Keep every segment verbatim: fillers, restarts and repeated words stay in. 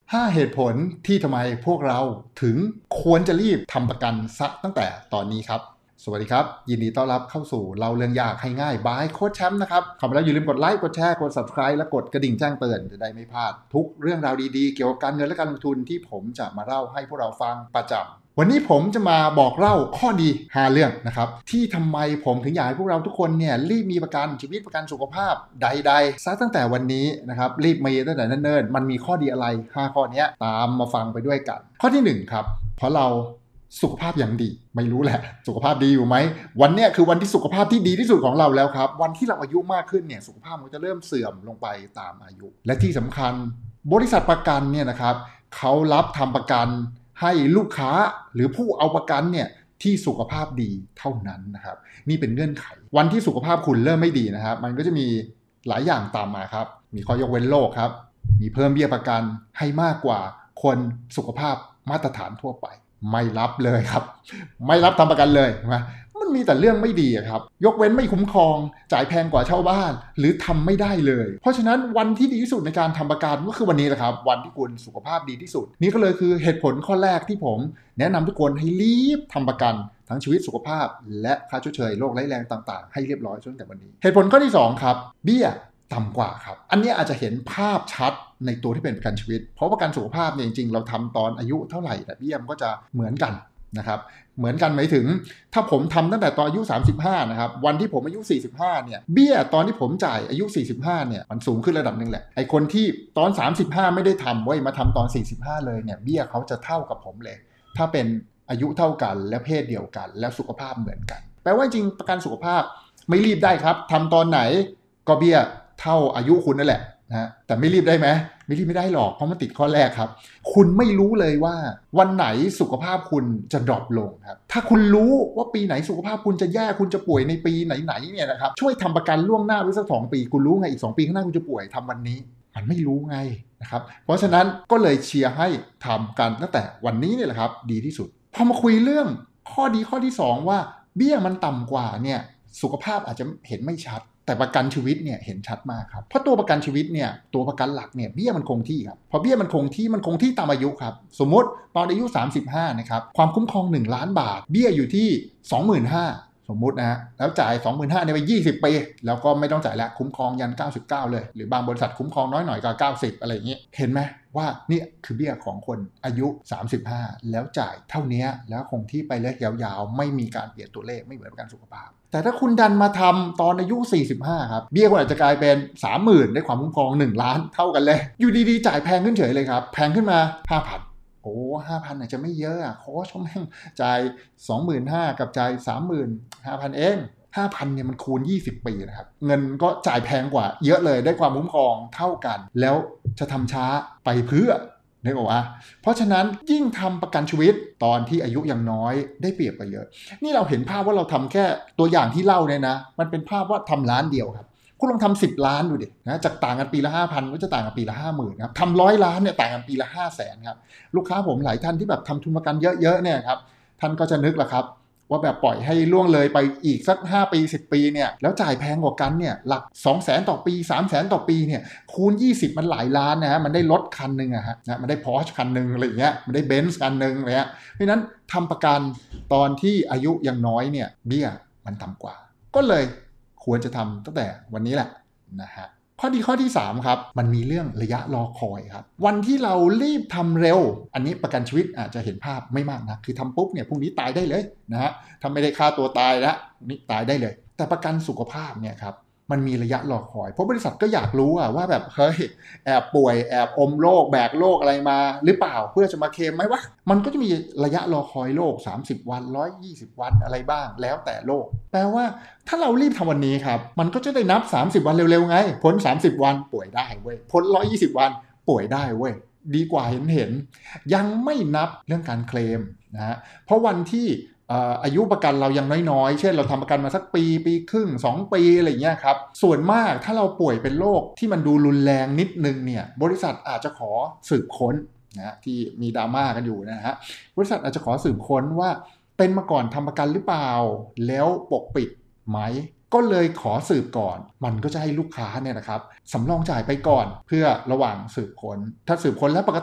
ห้าเหตุผลที่ทำไมพวกเราถึงควรจะรีบทำประกันซะตั้งแต่ตอนนี้ครับสวัสดีครับยินดีต้อนรับเข้าสู่เล่าเรื่องยากให้ง่ายบายโค้ชแชมป์นะครับเข้ามาแล้วอย่าลืมกดไลค์กดแชร์กด Subscribe และกดกระดิ่งแจ้งเตือนจะได้ไม่พลาดทุกเรื่องราวดีๆเกี่ยวกับการเงินและการลงทุนที่ผมจะมาเล่าให้พวกเราฟังประจำวันนี้ผมจะมาบอกเล่าข้อดีห้าเรื่องนะครับที่ทำไมผมถึงอยากให้พวกเราทุกคนเนี่ยรีบมีประกันชีวิตประกันสุขภาพใดๆซะตั้งแต่วันนี้นะครับรีบมีตั้งแต่เนิ่นๆมันมีข้อดีอะไรห้าข้อนี้ตามมาฟังไปด้วยกันข้อที่หนึ่งครับเพราะเราสุขภาพอย่างดีไม่รู้แหละสุขภาพดีอยู่ไหมวันเนี้ยคือวันที่สุขภาพที่ดีที่สุดของเราแล้วครับวันที่เราอายุมากขึ้นเนี่ยสุขภาพมันจะเริ่มเสื่อมลงไปตามอายุและที่สำคัญบริษัทประกันเนี่ยนะครับเขารับทำประกันให้ลูกค้าหรือผู้เอาประกันเนี่ยที่สุขภาพดีเท่านั้นนะครับนี่เป็นเงื่อนไขวันที่สุขภาพคุณเริ่มไม่ดีนะครับมันก็จะมีหลายอย่างตามมาครับมีข้อยกเว้นโรคครับมีเพิ่มเบี้ยประกันให้มากกว่าคนสุขภาพมาตรฐานทั่วไปไม่รับเลยครับไม่รับทำประกันเลยนะมันมีแต่เรื่องไม่ดีครับยกเว้นไม่คุ้มครองจ่ายแพงกว่าเช่าบ้านหรือทำไม่ได้เลยเพราะฉะนั้นวันที่ดีที่สุดในการทำประกันก็คือวันนี้แหละครับวันที่คุณสุขภาพดีที่สุดนี่ก็เลยคือเหตุผลข้อแรกที่ผมแนะนำทุกคนให้รีบทำประกันทั้งชีวิตสุขภาพและค่าชดเชยโรคร้ายแรงต่างๆให้เรียบร้อยตั้งแต่วันนี้เหตุผลข้อที่สองครับเบี้ยต่ำกว่าครับอันนี้อาจจะเห็นภาพชัดในตัวที่เป็นประกันชีวิตเพราะประกันสุขภาพเนี่ยจริงๆเราทำตอนอายุเท่าไหร่แต่เบี้ยมันก็จะเหมือนกันนะครับเหมือนกันหมายถึงถ้าผมทำตั้งแต่ตอนอายุสามสิบห้านะครับวันที่ผมอายุสี่สิบห้าเนี่ยเบี้ยตอนที่ผมจ่ายอายุสี่สิบห้าเนี่ยมันสูงขึ้นระดับนึงแหละไอคนที่ตอนสามสิบห้าไม่ได้ทำไว้มาทำตอนสี่สิบห้าเลยเนี่ยเบี้ยเขาจะเท่ากับผมเลยถ้าเป็นอายุเท่ากันและเพศเดียวกันและสุขภาพเหมือนกันแปลว่าจริงประกันสุขภาพไม่รีบได้ครับทำตอนไหนก็เบี้ยเท่าอายุคุณนั่นแหละนะแต่ไม่รีบได้ไหมไม่รีบไม่ได้หรอกเพราะมันติดข้อแรกครับคุณไม่รู้เลยว่าวันไหนสุขภาพคุณจะดรอปลงครับถ้าคุณรู้ว่าปีไหนสุขภาพคุณจะแย่คุณจะป่วยในปีไหนๆเนี่ยนะครับช่วยทำประกันล่วงหน้าไว้สักสองปีคุณรู้ไงอีกสองปีข้างหน้าคุณจะป่วยทำวันนี้มันไม่รู้ไงนะครับเพราะฉะนั้นก็เลยเชียร์ให้ทำกันตั้งแต่วันนี้เนี่ยแหละครับดีที่สุดพอมาคุยเรื่องข้อดีข้อที่สองว่าเบี้ยมันต่ำกว่าเนี่ยสุขภาพอาจจะเห็นไม่ชัดแต่ประกันชีวิตเนี่ยเห็นชัดมากครับเพราะตัวประกันชีวิตเนี่ยตัวประกันหลักเนี่ยเบี้ยมันคงที่ครับพอเบี้ยมันคงที่มันคงที่ตามอายุครับสมมติตอนอายุสามสิบห้านะครับความคุ้มครองหนึ่งล้านบาทเบี้ยอยู่ที่ สองหมื่นห้าพัน สมมุตินะฮะแล้วจ่าย สองหมื่นห้าพัน เนี่ยไปยี่สิบปีแล้วก็ไม่ต้องจ่ายแล้วคุ้มครองยันเก้าสิบเก้าเลยหรือบางบริษัทคุ้มครองน้อยหน่อยก็เก้าสิบอะไรอย่างงี้เห็นไหมว่านี่คือเบี้ยของคนอายุสามสิบห้าแล้วจ่ายเท่านี้แล้วคงที่ไปเลยยาวๆไม่มีการเปลี่ยนตัวเลขไม่เหมือนประกันสุขภาพแต่ถ้าคุณดันมาทำตอนอายุสี่สิบห้าครับเบี้ยคุณอาจจะกลายเป็น สามหมื่น ได้ความคุ้มครองหนึ่งล้านเท่ากันเลยอยู่ดีๆจ่ายแพงขึ้นเฉยเลยครับแพงขึ้นมา ห้าพัน โอ้ ห้าพัน อาจจะไม่เยอะอ่ะโค้ชเขาแม่งจ่าย สองหมื่นห้าพัน กับจ่าย สามหมื่นห้าพัน เองห้าพัน เนี่ยมันคูณยี่สิบปีนะครับเงินก็จ่ายแพงกว่าเยอะเลยได้ความคุ้มครองเท่ากันแล้วจะทำช้าไปเพื่อนึกออกว่าเพราะฉะนั้นยิ่งทำประกันชีวิตตอนที่อายุยังน้อยได้เปรียบไปเยอะนี่เราเห็นภาพว่าเราทำแค่ตัวอย่างที่เล่าเนี่ยนะมันเป็นภาพว่าทำล้านเดียวครับคุณลองทำสิบล้านดูดินะจากต่างกันปีละ ห้าพัน ก็จะต่างกันปีละ ห้าหมื่น ครับทำร้อยล้านเนี่ยต่างกันปีละ ห้าแสน ครับลูกค้าผมหลายท่านที่แบบทำทุนประกันเยอะๆเนี่ยครับท่านก็จะนึกละครับว่าแบบปล่อยให้ล่วงเลยไปอีกสักห้าปีสิบปีเนี่ยแล้วจ่ายแพงกว่ากันเนี่ยหลัก สองแสน ต่อปี สามแสน ต่อปีเนี่ยคูณยี่สิบมันหลายล้านนะฮะมันได้รถคันนึงอะฮะนะมันได้ Porsche คันนึงอะไรอย่างเงี้ยมันได้ Benz คันนึงอะไรเงี้ยเพราะฉะนั้นทำประกันตอนที่อายุยังน้อยเนี่ยเบี้ยมันต่ำกว่าก็เลยควรจะทำตั้งแต่วันนี้แหละนะฮะข้อดีข้อที่สามครับมันมีเรื่องระยะรอคอยครับวันที่เรารีบทำเร็วอันนี้ประกันชีวิตอาจจะเห็นภาพไม่มากนะคือทำปุ๊บเนี่ยพรุ่งนี้ตายได้เลยนะฮะถ้าไม่ได้ฆ่าตัวตายแล้วนี่ตายได้เลยแต่ประกันสุขภาพเนี่ยครับมันมีระยะรอคอยเพราะบริษัทก็อยากรู้ว่าแบบเฮ้ยแอบป่วยแอบอมโรคแบกโรคอะไรมาหรือเปล่าเพื่อจะมาเคลมไหมวะมันก็จะมีระยะรอคอยโรคสามสิบวันหนึ่งร้อยยี่สิบวันอะไรบ้างแล้วแต่โรคแปลว่าถ้าเรารีบทำวันนี้ครับมันก็จะได้นับสามสิบวันเร็วๆไงพ้นสามสิบวันป่วยได้เว้ยพ้นหนึ่งร้อยยี่สิบวันป่วยได้เว้ยดีกว่าเห็นเห็นยังไม่นับเรื่องการเคลมนะฮะเพราะวันที่อายุประกันเรายังน้อยๆเช่นเราทำประกันมาสักปีปีครึ่งสองปีอะไรอย่างเงี้ยครับส่วนมากถ้าเราป่วยเป็นโรคที่มันดูรุนแรงนิดนึงเนี่ยบริษัทอาจจะขอสืบค้นนะที่มีดราม่ากันอยู่นะฮะบริษัทอาจจะขอสืบค้นว่าเป็นมาก่อนทำประกันหรือเปล่าแล้วปกปิดไหมก็เลยขอสืบก่อนมันก็จะให้ลูกค้าเนี่ยนะครับสำรองจ่ายไปก่อนเพื่อระหว่างสืบค้นถ้าสืบค้นแล้วปกติ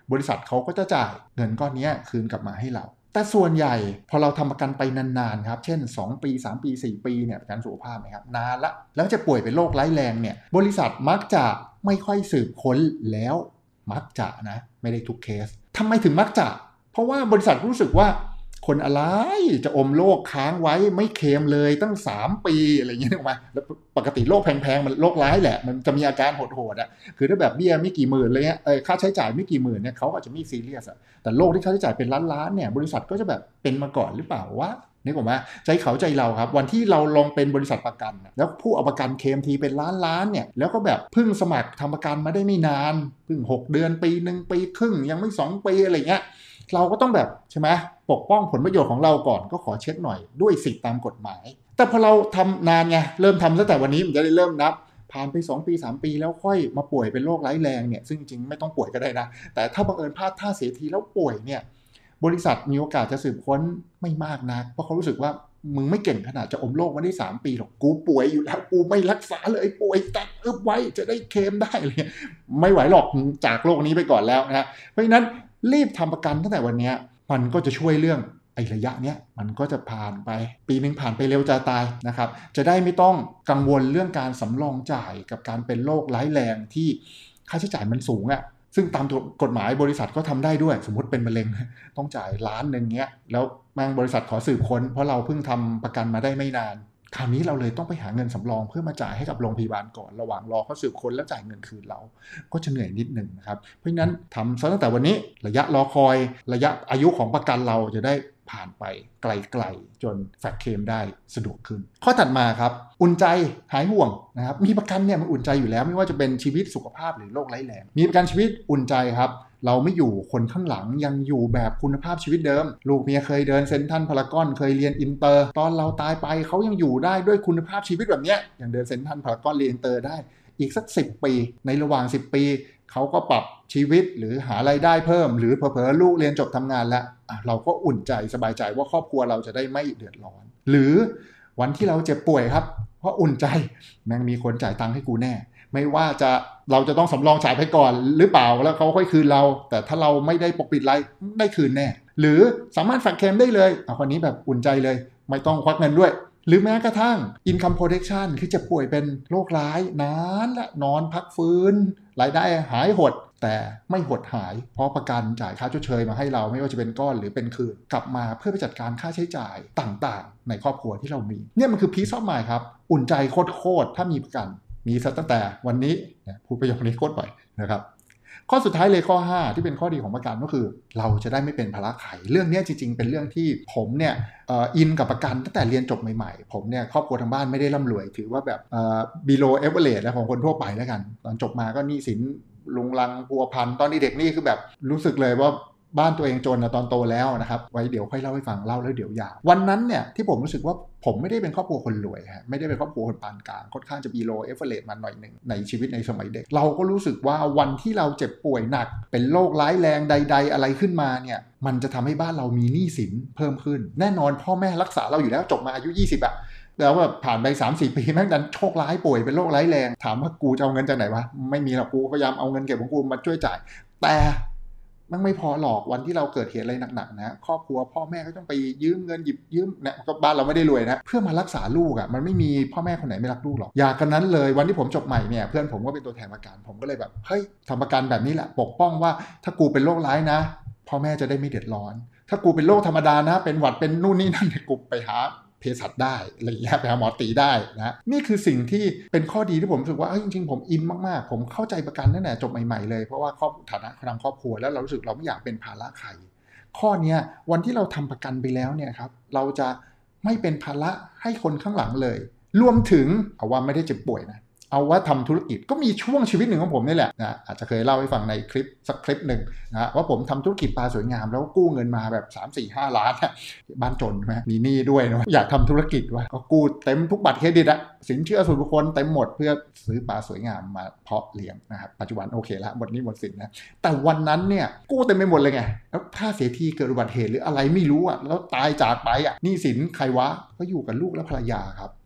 บริษัทเขาก็จะจ่ายเงินก้อนนี้คืนกลับมาให้เราแต่ส่วนใหญ่พอเราทำประกันไปนานๆครับเช่นสองปีสามปีสี่ปีเนี่ยประกันสุขภาพนะครับนานละแล้วจะป่วยเป็นโรคร้ายแรงเนี่ยบริษัทมักจะไม่ค่อยสืบค้นแล้วมักจะนะไม่ได้ทุกเคสทำไมถึงมักจะเพราะว่าบริษัทรู้สึกว่าคนอะไรจะอมโรคค้างไว้ไม่เคลมเลยตั้งสามปีอะไรอย่างเงี้ยถูกไหมแล้วปกติโรคแพงๆมันโรคร้ายแหละมันจะมีอาการโหดๆอ่ะคือถ้าแบบเบี้ยไม่กี่หมื่นอะไรเงี้ยเออค่าใช้จ่ายไม่กี่หมื่นเนี่ยเขาอาจจะไม่ซีเรียสอ่ะแต่โรคที่ค่าใช้จ่ายเป็นล้านๆเนี่ยบริษัทก็จะแบบเป็นมาก่อนหรือเปล่าวะนี่ผมว่าใจเขาใจเราครับวันที่เราลองเป็นบริษัทประกันแล้วผู้เอาประกันเคลมทีเป็นล้านล้านเนี่ยแล้วก็แบบเพิ่งสมัครทำประกันมาได้ไม่นานเพิ่งหกเดือนปีนึงปีครึ่งยังไม่สองปีอะไรเงี้ยเราก็ต้องแบบใช่ไหมปกป้องผลประโยชน์ของเราก่อนก็ขอเช็คหน่อยด้วยสิทธิตามกฎหมายแต่พอเราทำนานไงเริ่มทำตั้งแต่วันนี้มันจะได้เริ่มนับผ่านไปสองปีสามปีแล้วค่อยมาป่วยเป็นโรคร้ายแรงเนี่ยซึ่งจริงๆไม่ต้องป่วยก็ได้นะแต่ถ้าบังเอิญพลาดท่าเสียทีแล้วป่วยเนี่ยบริษัทมีโอกาสจะสืบค้นไม่มากนักเพราะเขารู้สึกว่ามึงไม่เก่งขนาดจะอมโรคมาได้สามปีหรอกกูป่วยอยู่แล้วกูไม่รักษาเลยป่วยตัดอึบไว้จะได้เคลมได้เลยไม่ไหวหรอกจากโรคนี้ไปก่อนแล้วนะเพราะฉะนั้นรีบทำประกันตั้งแต่วันนี้มันก็จะช่วยเรื่องไอ้ระยะเนี้ยมันก็จะผ่านไปปีนึงผ่านไปเร็วจะตายนะครับจะได้ไม่ต้องกังวลเรื่องการสำรองจ่ายกับการเป็นโรคร้ายแรงที่ค่าใช้จ่ายมันสูงอะ่ะซึ่งตามกฎหมายบริษัทก็ทำได้ด้วยสมมติเป็นมะเร็งต้องจ่ายล้านนึงเงี้ยแล้วบางบริษัทขอสืบค้นเพราะเราเพิ่งทำประกันมาได้ไม่นานคราวนี้เราเลยต้องไปหาเงินสำรองเพื่อมาจ่ายให้กับโรงพยาบาลก่อนระหว่างรอเขาสืบค้นแล้วจ่ายเงินคืนเราก็จะเหนื่อยนิดหนึ่งนะครับเพราะฉะนั้นทำซะตั้งแต่วันนี้ระยะรอคอยระยะอายุของประกันเราจะได้ผ่านไปไกลๆจนแฟกเคลมได้สะดวกขึ้นข้อถัดมาครับอุ่นใจหายห่วงนะครับมีประกันเนี่ยมันอุ่นใจอยู่แล้วไม่ว่าจะเป็นชีวิตสุขภาพหรือโรคร้ายแรงมีประกันชีวิตอุ่นใจครับเราไม่อยู่คนข้างหลังยังอยู่แบบคุณภาพชีวิตเดิมลูกเมียเคยเดินเซ็นทรัลพารากอนเคยเรียนอินเตอร์ตอนเราตายไปเขายังอยู่ได้ด้วยคุณภาพชีวิตแบบเนี้ยอย่างเดินเซ็นทรัลพารากอนเรียนอินเตอร์ได้อีกสักสิบปีในระหว่างสิบปีเขาก็ปรับชีวิตหรือหารายได้เพิ่มหรือเผลอๆลูกเรียนจบทำงานแล้วเราก็อุ่นใจสบายใจว่าครอบครัวเราจะได้ไม่เดือดร้อนหรือวันที่เราเจ็บป่วยครับเพราะอุ่นใจแม่งมีคนจ่ายตังค์ให้กูแน่ไม่ว่าจะเราจะต้องสำรองจ่ายไปก่อนหรือเปล่าแล้วเขาค่อยคืนเราแต่ถ้าเราไม่ได้ปกปิดอะไรได้คืนแน่หรือสามารถฝากเคลมได้เลยเอาคนนี้แบบอุ่นใจเลยไม่ต้องควักเงินด้วยหรือแม้กระทั่ง income protection คือจะป่วยเป็นโรคร้ายนานและนอนพักฟื้นรายได้หายหดแต่ไม่หดหายเพราะประกันจ่ายค่าชดเชยมาให้เราไม่ว่าจะเป็นก้อนหรือเป็นคืนกลับมาเพื่อไปจัดการค่าใช้จ่ายต่างๆในครอบครัวที่เรามีเนี่ยมันคือ peace of mind ครับอุ่นใจโคตรๆถ้ามีประกันมีซะตั้งแต่วันนี้พูดประโยคนี้โคตรบ่อยนะครับข้อสุดท้ายเลยข้อห้าที่เป็นข้อดีของประกันก็คือเราจะได้ไม่เป็นภาระใครเรื่องนี้จริงๆเป็นเรื่องที่ผมเนี่ยเอ่ออินกับประกันตั้งแต่เรียนจบใหม่ๆผมเนี่ยครอบครัวทางบ้านไม่ได้ร่ำรวยถือว่าแบบเอ่อ below average นะของคนทั่วไปแล้วกันตอนจบมาก็หนี้สินลุงลังพัวพันตอนนี้เด็กนี่คือแบบรู้สึกเลยว่าบ้านตัวเองจนนะตอนโตแล้วนะครับไว้เดี๋ยวค่อยเล่าให้ฟังเล่าแล้วเดี๋ยวยาววันนั้นเนี่ยที่ผมรู้สึกว่าผมไม่ได้เป็นครอบครัวคนรวยฮะไม่ได้เป็นครอบครัวคนปานกลางค่อนข้างจะ below average มาหน่อยหนึ่งในชีวิตในสมัยเด็กเราก็รู้สึกว่าวันที่เราเจ็บป่วยหนักเป็นโรคร้ายแรงใดๆอะไรขึ้นมาเนี่ยมันจะทำให้บ้านเรามีหนี้สินเพิ่มขึ้นแน่นอนพ่อแม่รักษาเราอยู่แล้วจบมาอายุยี่สิบอะแล้วแบบผ่านไป สามสี่ ปีแม่งดันโชคร้ายป่วยเป็นโรคร้ายแรงถามว่ากูจะเอาเงินจากไหนวะไม่มีหรอกกูพยายามเอาเงินเก็บของกูมาช่วยจ่ายแต่มันไม่พอหรอกวันที่เราเกิดเหตุอะไรหนักๆนะครอบครัวพ่อแม่ก็ต้องไปยืมเงินหยิบยืมเนี่ยก็บ้านเราไม่ได้รวยนะเพื่อมารักษาลูกอ่ะมันไม่มีพ่อแม่คนไหนไม่รักลูกหรอกอยากกันนั้นเลยวันที่ผมจบใหม่เนี่ยเพื่อนผมก็เป็นตัวแทนประกันผมก็เลยแบบเฮ้ยทำประกันแบบนี้แหละปกป้องว่าถ้ากูเป็นโรคร้ายนะพ่อแม่จะได้ไม่เดือดร้อนถ้ากูเป็นโรคธรรมดานะเป็นหวัดเป็นนู่นนี่นั่นกูไปหาเภสัชได้อะไรอย่างเงี้ยไปหาหมอตีได้นะนี่คือสิ่งที่เป็นข้อดีที่ผมรู้สึกว่าจริงๆผมอินมากๆผมเข้าใจประกันตั้งแต่จบใหม่ๆเลยเพราะว่าครอบฐานะทางครอบครัวแล้วเรารู้สึกเราไม่อยากเป็นภาระใครข้อนี้วันที่เราทำประกันไปแล้วเนี่ยครับเราจะไม่เป็นภาระให้คนข้างหลังเลยรวมถึงเอาว่าไม่ได้เจ็บป่วยนะเอาว่าทำธุรกิจก็มีช่วงชีวิตหนึ่งของผมนี่แหละนะอาจจะเคยเล่าให้ฟังในคลิปสักคลิปหนึ่งนะว่าผมทำธุรกิจปลาสวยงามแล้วกู้เงินมาแบบ สาม สี่ ห้า ล้านบ้านจนใช่ไหมมีหนี้ด้วยนะอยากทำธุรกิจว่าก็กู้เต็มทุกบัตรเครดิตอะสินเชื่อส่วนบุคคลเต็มหมดเพื่อซื้อปลาสวยงามมาเพาะเลี้ยงนะครับปัจจุบันโอเคละหมดหนี้หมดสินนะแต่วันนั้นเนี่ยกู้เต็มไปหมดเลยไงแล้วถ้าเสียทีเกิดอุบัติเหตุหรืออะไรไม่รู้อะแล้วตายจากไปอะหนี้สินใครวะก็อยู่กับลูกและภรรยาครับ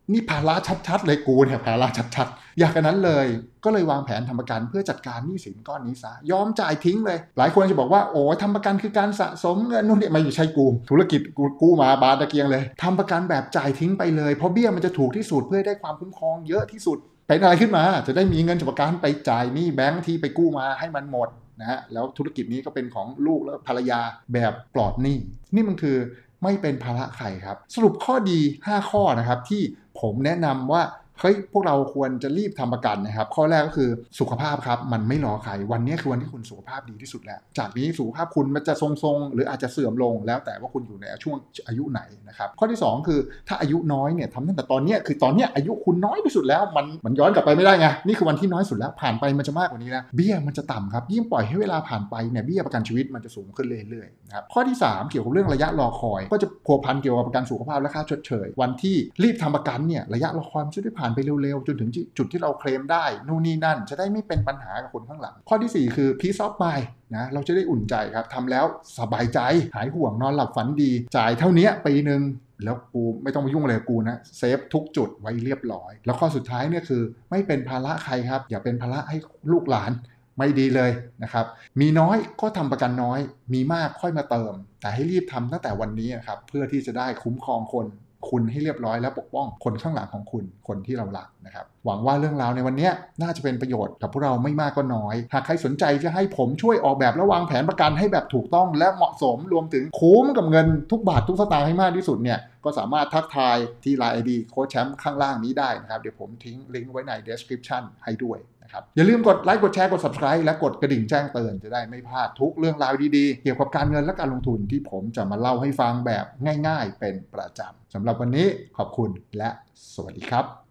นี่ภาระชัดๆเลยกูเนี่ยภาระชัดๆอยากกันนั้นเลยก็เลยวางแผนทำประกันเพื่อจัดการหนี้สินก้อนนี้ซะยอมจ่ายทิ้งเลยหลายคนจะบอกว่าโอ้ทำประกันคือการสะสมเงินนู่นนี่ไม่ใช่กูธุรกิจกูกู้มาบาตะเกียงเลยทำประกันแบบจ่ายทิ้งไปเลยเพราะเบี้ยมันจะถูกที่สุดเพื่อได้ความคุ้มครองเยอะที่สุดเป็นอะไรขึ้นมาจะได้มีเงินจากประกันไปจ่ายหนี้แบงค์ที่ไปกู้มาให้มันหมดนะฮะแล้วธุรกิจนี้ก็เป็นของลูกและภรรยาแบบปลอดหนี้นี่มันคือไม่เป็นภาระใครครับสรุปข้อดีห้าข้อนะครับที่ผมแนะนำว่าเฮ้ยพวกเราควรจะรีบทำประกันนะครับข้อแรกก็คือสุขภาพครับมันไม่รอใครวันนี้คือวันที่คุณสุขภาพดีที่สุดแล้วจากนี้สุขภาพคุณมันจะทรงๆหรืออาจจะเสื่อมลงแล้วแต่ว่าคุณอยู่ในช่วงอายุไหนนะครับข้อที่สองคือถ้าอายุน้อยเนี่ยทำตั้งแต่ตอนนี้คือตอนนี้อายุคุณน้อยที่สุดแล้วมันมันย้อนกลับไปไม่ได้ไงนี่คือวันที่น้อยสุดแล้วผ่านไปมันจะมากกว่านี้แล้วเบี้ยมันจะต่ำครับยิ่งปล่อยให้เวลาผ่านไปเนี่ยเบี้ยประกันชีวิตมันจะสูงขึ้นเรื่อยๆนะครับข้อที่สามเกี่ยวกับเรื่องระยะรอคอยก็จะพัวพันเกี่ยวกับประกันสุขภาพและค่าชดเชยวันที่รีบทำประกันเนี่ยระยะรอคอยมันจะได้ผ่านไปเร็วๆจนถึงจุดที่เราเคลมได้นู่นนี่นั่นจะได้ไม่เป็นปัญหากับคนข้างหลังข้อที่สี่คือ peace of mind นะเราจะได้อุ่นใจครับทำแล้วสบายใจหายห่วงนอนหลับฝันดีจ่ายเท่านี้ปีนึงแล้วกูไม่ต้องมายุ่งอะไรกับกูนะเซฟทุกจุดไว้เรียบร้อยแล้วข้อสุดท้ายเนี่ยคือไม่เป็นภาระใครครับอย่าเป็นภาระให้ลูกหลานไม่ดีเลยนะครับมีน้อยก็ทำประกันน้อยมีมากค่อยมาเติมแต่ให้รีบทำตั้งแต่วันนี้นะครับเพื่อที่จะได้คุ้มครองคนคุณให้เรียบร้อยและปกป้องคนข้างหลังของคุณคนที่เรารักนะครับหวังว่าเรื่องราวในวันนี้น่าจะเป็นประโยชน์กับพวกเราไม่มากก็น้อยหากใครสนใจจะให้ผมช่วยออกแบบและวางแผนประกันให้แบบถูกต้องและเหมาะสมรวมถึงคุ้มกับเงินทุกบาททุกสตางค์ให้มากที่สุดเนี่ยก็สามารถทักทายที่ ไลน์ ไอ ดี โค้ชแชมป์ข้างล่างนี้ได้นะครับเดี๋ยวผมทิ้งลิงก์ไว้ใน description ให้ด้วยนะครับอย่าลืมกดไลค์กดแชร์กด Subscribe และกดกระดิ่งแจ้งเตือนจะได้ไม่พลาดทุกเรื่องราวดีๆเกี่ยวกับการเงินและการลงทุนที่ผมจะมาเล่าให้ฟังแบบง่ายๆเป็นประจำสำหรับวันนี้ขอบคุณและสวัสดีครับ